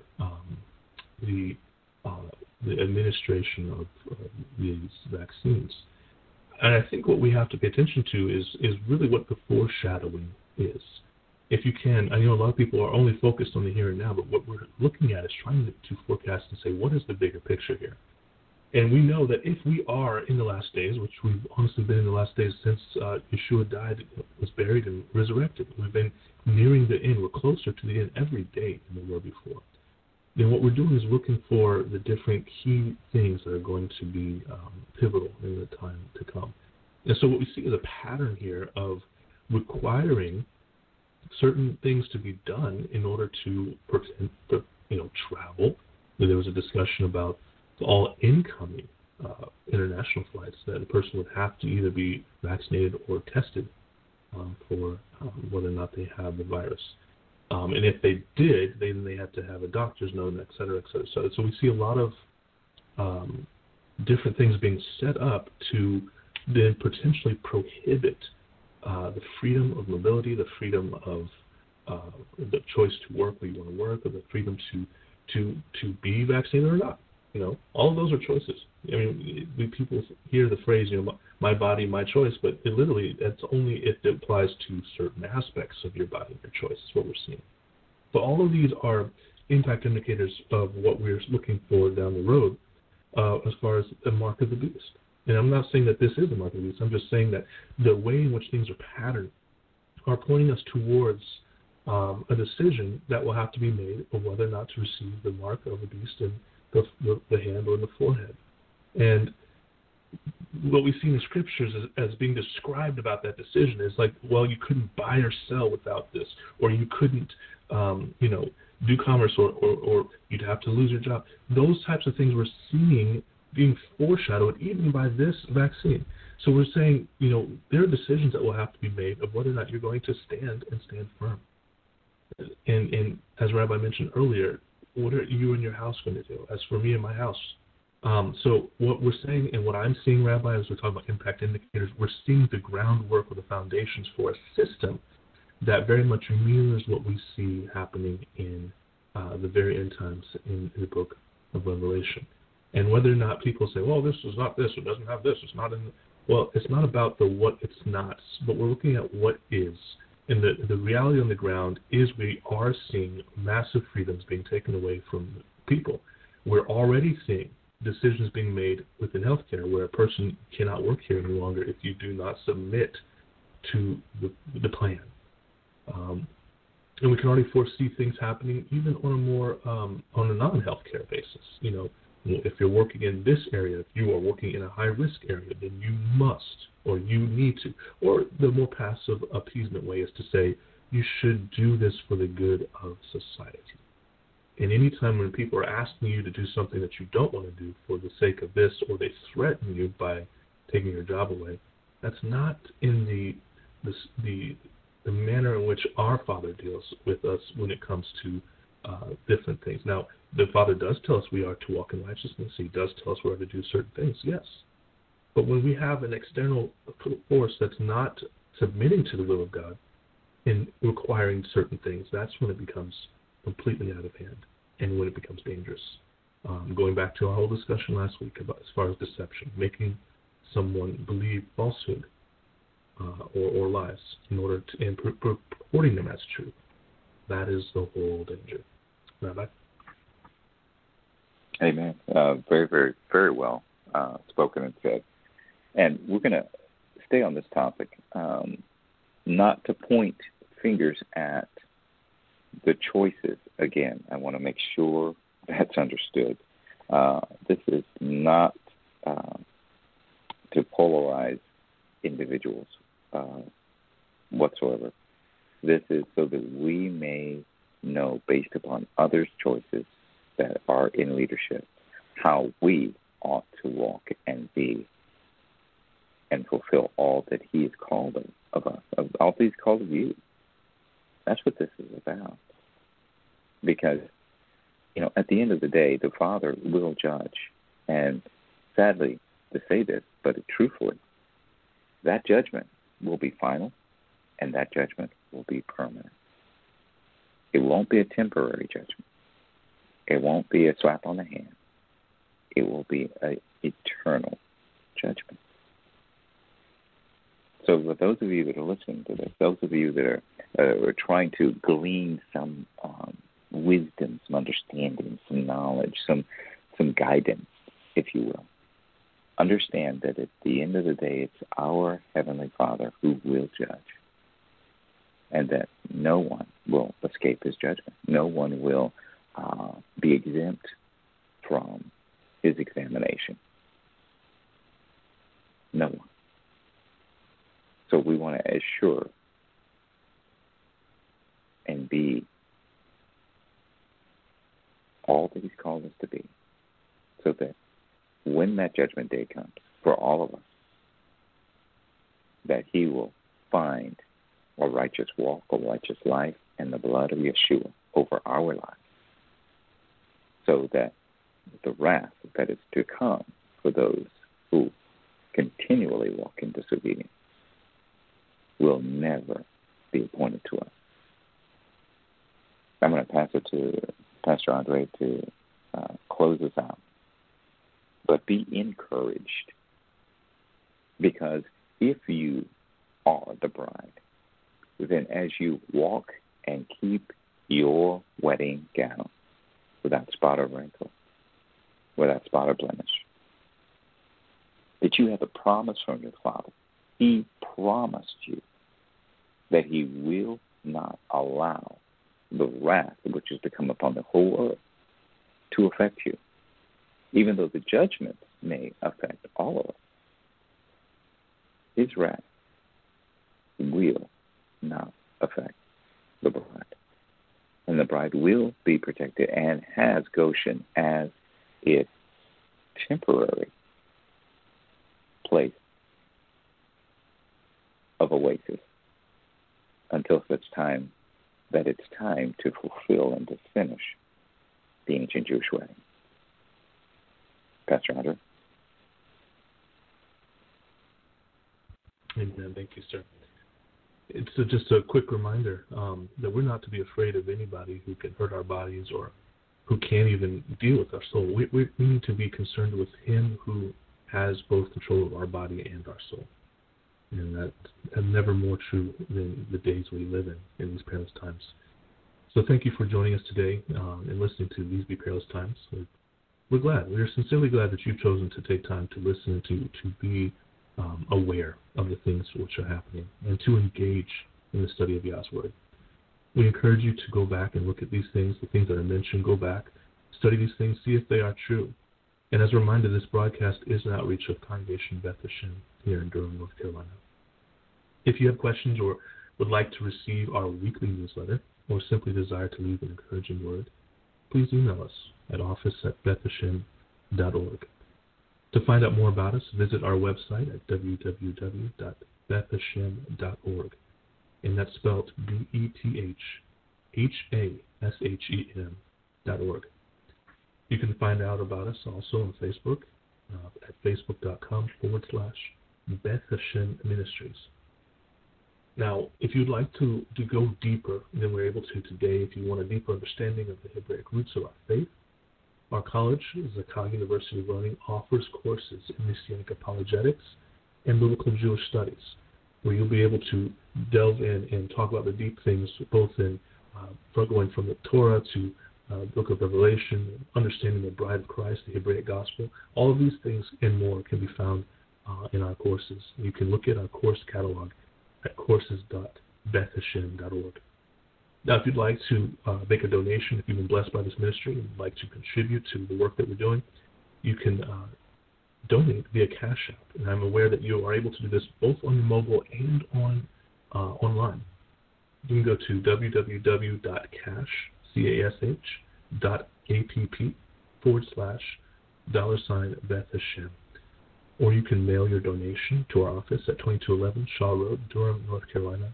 the administration of these vaccines. And I think what we have to pay attention to is really what the foreshadowing is. If you can, I know a lot of people are only focused on the here and now, but what we're looking at is trying to forecast and say, what is the bigger picture here? And we know that if we are in the last days, which we've honestly been in the last days since Yeshua died, was buried, and resurrected, we've been nearing the end. We're closer to the end every day than we were before. Then what we're doing is looking for the different key things that are going to be pivotal in the time to come. And so what we see is a pattern here of requiring certain things to be done in order to travel. There was a discussion about all incoming international flights that a person would have to either be vaccinated or tested for whether or not they have the virus. And if they did, then they had to have a doctor's note, et cetera, et cetera. So we see a lot of different things being set up to then potentially prohibit the freedom of mobility, the freedom of the choice to work where you want to work, or the freedom to be vaccinated or not. All of those are choices. I mean, people hear the phrase, my body, my choice, but that's only if it applies to certain aspects of your body, your choice is what we're seeing. But all of these are impact indicators of what we're looking for down the road as far as the mark of the beast. And I'm not saying that this is the mark of the beast. I'm just saying that the way in which things are patterned are pointing us towards a decision that will have to be made of whether or not to receive the mark of the beast in the hand or in the forehead. And what we see in the scriptures as being described about that decision is like, well, you couldn't buy or sell without this, or you couldn't, do commerce, or you'd have to lose your job. Those types of things we're seeing being foreshadowed even by this vaccine. So we're saying, there are decisions that will have to be made of whether or not you're going to stand firm. And as Rabbi mentioned earlier, what are you and your house going to do? As for me and my house. So what we're saying and what I'm seeing, Rabbi, as we're talking about impact indicators, we're seeing the groundwork or the foundations for a system that very much mirrors what we see happening in the very end times in the book of Revelation. And whether or not people say, well, this is not this, it doesn't have this, it's not in well, it's not about the what it's not, but we're looking at what is. And the reality on the ground is we are seeing massive freedoms being taken away from people. We're already seeing decisions being made within healthcare where a person cannot work here any longer if you do not submit to the plan. And we can already foresee things happening even on a more on a non-healthcare basis. If you're working in this area, if you are working in a high-risk area, then you must or you need to. Or the more passive appeasement way is to say you should do this for the good of society. And any time when people are asking you to do something that you don't want to do for the sake of this, or they threaten you by taking your job away, that's not in the manner in which our Father deals with us when it comes to different things. Now, the Father does tell us we are to walk in righteousness. He does tell us we are to do certain things, yes. But when we have an external force that's not submitting to the will of God and requiring certain things, that's when it becomes completely out of hand and when it becomes dangerous. Going back to our whole discussion last week about as far as deception, making someone believe falsehood or lies in order to, and purporting them as truth. That is the whole danger. Rabbi? Amen. Very, very, very well spoken and said. And we're going to stay on this topic, not to point fingers at the choices. Again, I want to make sure that's understood. This is not to polarize individuals whatsoever. This is so that we may know, based upon others' choices that are in leadership, how we ought to walk and be and fulfill all that He has called of us, all that He's called of you. That's what this is about. Because, at the end of the day, the Father will judge. And sadly, to say this, but truthfully, that judgment will be final, and that judgment will be permanent. It won't be a temporary judgment. It won't be a slap on the hand. It will be an eternal judgment. So for those of you that are listening to this, those of you that are trying to glean some wisdom, some understanding, some knowledge, some guidance, if you will, understand that at the end of the day, it's our Heavenly Father who will judge, and that no one will escape His judgment. No one will be exempt from His examination. No one. So we want to assure and be all that He's called us to be, so that when that judgment day comes for all of us, that He will find a righteous walk, a righteous life, and the blood of Yeshua over our lives, so that the wrath that is to come for those who continually walk in disobedience will never be appointed to us. I'm going to pass it to Pastor Andre to close us out. But be encouraged, because if you are the bride, then as you walk and keep your wedding gown without spot or wrinkle, without spot or blemish, that you have a promise from your Father. He promised you that He will not allow the wrath which is to come upon the whole earth to affect you, even though the judgment may affect all of us. His wrath will not affect the bride. And the bride will be protected and has Goshen as its temporary place of oasis until such time that it's time to fulfill and to finish the ancient Jewish wedding. Pastor Hunter? Amen. Thank you, sir. It's just a quick reminder that we're not to be afraid of anybody who can hurt our bodies or who can't even deal with our soul. We need to be concerned with Him who has both control of our body and our soul. And that's never more true than the days we live in these perilous times. So thank you for joining us today and listening to These Be Perilous Times. We're glad. We are sincerely glad that you've chosen to take time to listen and to be aware of the things which are happening and to engage in the study of Yah's Word. We encourage you to go back and look at these things, the things that I mentioned. Go back, study these things, see if they are true. And as a reminder, this broadcast is an outreach of Congregation Beth Hashem here in Durham, North Carolina. If you have questions or would like to receive our weekly newsletter or simply desire to leave an encouraging word, please email us at office@bethhashem.org. To find out more about us, visit our website at www.bethhashem.org. bethhashem.org. And that's spelled BETHHASHEM.org. You can find out about us also on Facebook at facebook.com/Beth Hashem Ministries. Now, if you'd like to go deeper than we're able to today, if you want a deeper understanding of the Hebraic roots of our faith, our college, Zakah University of Learning, offers courses in Messianic apologetics and biblical Jewish studies, where you'll be able to delve in and talk about the deep things, both in going from the Torah to the book of Revelation, understanding the bride of Christ, the Hebraic gospel. All of these things and more can be found in our courses. You can look at our course catalog at courses.bethhashem.org. Now, if you'd like to make a donation, if you've been blessed by this ministry and would like to contribute to the work that we're doing, you can donate via Cash App. And I'm aware that you are able to do this both on mobile and online. You can go to www.cash.app/$Beth Hashem. Or you can mail your donation to our office at 2211 Shaw Road, Durham, North Carolina,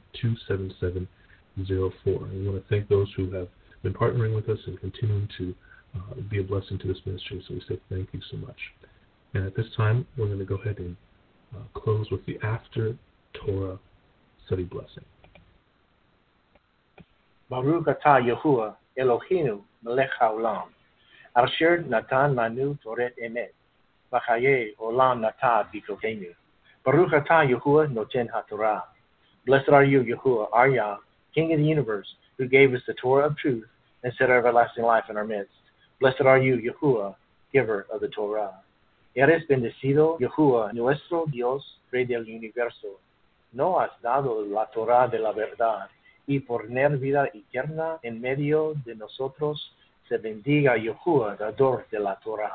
27704. And we want to thank those who have been partnering with us and continuing to be a blessing to this ministry. So we say thank you so much. And at this time, we're going to go ahead and close with the After Torah study blessing. Baruch atah Yahuwah Eloheinu melech haolam, asher natan lanu toret emet, v'chaye olam nata b'koteinu. Baruch atah Yahuwah noten haTorah. Blessed are you, Yahuwah, our Yah, King of the universe, who gave us the Torah of truth and set our everlasting life in our midst. Blessed are you, Yahuwah, giver of the Torah. Eres bendecido, Yahuwah, nuestro Dios, Rey del universo. No has dado la Torah de la verdad, y por tener vida eterna en medio de nosotros, se bendiga Yahuwah, dador de la Torah.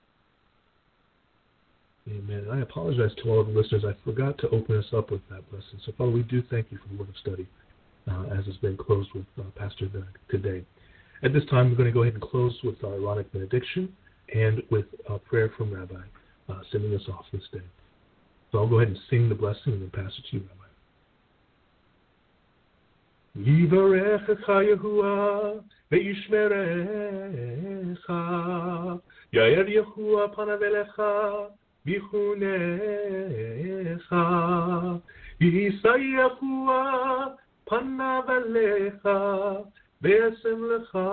Amen. I apologize to all of the listeners. I forgot to open us up with that blessing. So, Father, we do thank you for the word of study as has been closed with Pastor Doug today. At this time, we're going to go ahead and close with our Aaronic benediction and with a prayer from Rabbi sending us off this day. So I'll go ahead and sing the blessing and then pass it to you, Rabbi. Yivarechecha Yahuwah ve'yishmerecha, Yair Yahuwah panav elecha v'chunecha, Yisa Yahuwah panav elecha ve'asem lecha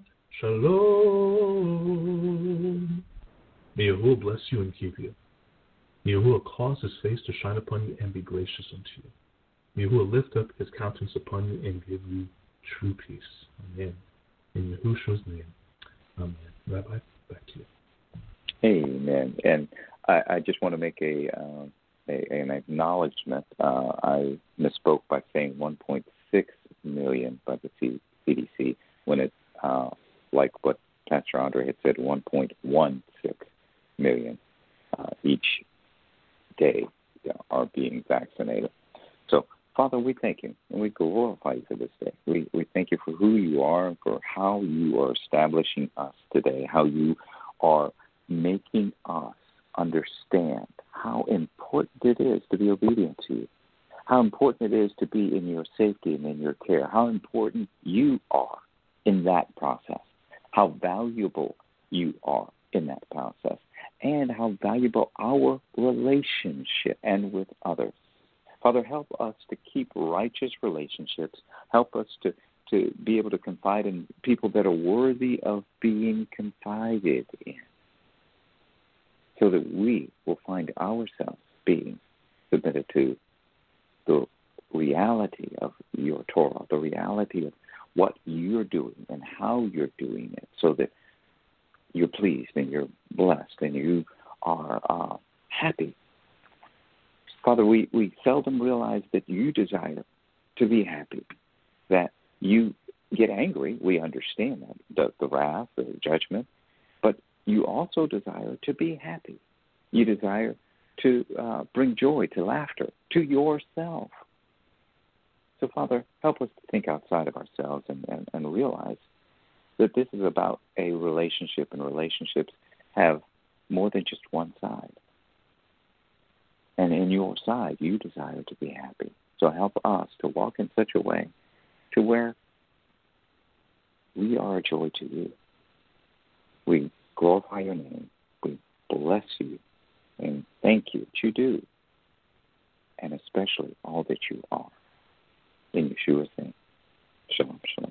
shalom. May Yahuwah bless you and keep you. May Yahuwah cause his face to shine upon you and be gracious unto you. May Yahuwah lift up his countenance upon you and give you true peace. Amen. In Yahushua's name. Amen. Rabbi, back to you. Amen. And I just want to make an acknowledgement. I misspoke by saying 1.6 million by the CDC when it's like what Pastor Andre had said, 1.16 million each day are being vaccinated. So, Father, we thank you and we glorify you for this day. We thank you for who you are and for how you are establishing us today, how you are making us understand how important it is to be obedient to you, how important it is to be in your safety and in your care, how important you are in that process, how valuable you are in that process, and how valuable our relationship and with others. Father, help us to keep righteous relationships. Help us to be able to confide in people that are worthy of being confided in, so that we will find ourselves being submitted to the reality of your Torah, the reality of what you're doing and how you're doing it, so that you're pleased and you're blessed and you are happy. Father, we seldom realize that you desire to be happy, that you get angry. We understand that, the wrath, the judgment, but you also desire to be happy. You desire to bring joy, to laughter, to yourself. So, Father, help us to think outside of ourselves and realize that this is about a relationship, and relationships have more than just one side. And in your sight, you desire to be happy. So help us to walk in such a way to where we are a joy to you. We glorify your name. We bless you and thank you that you do, and especially all that you are. In Yeshua's name, shalom, shalom.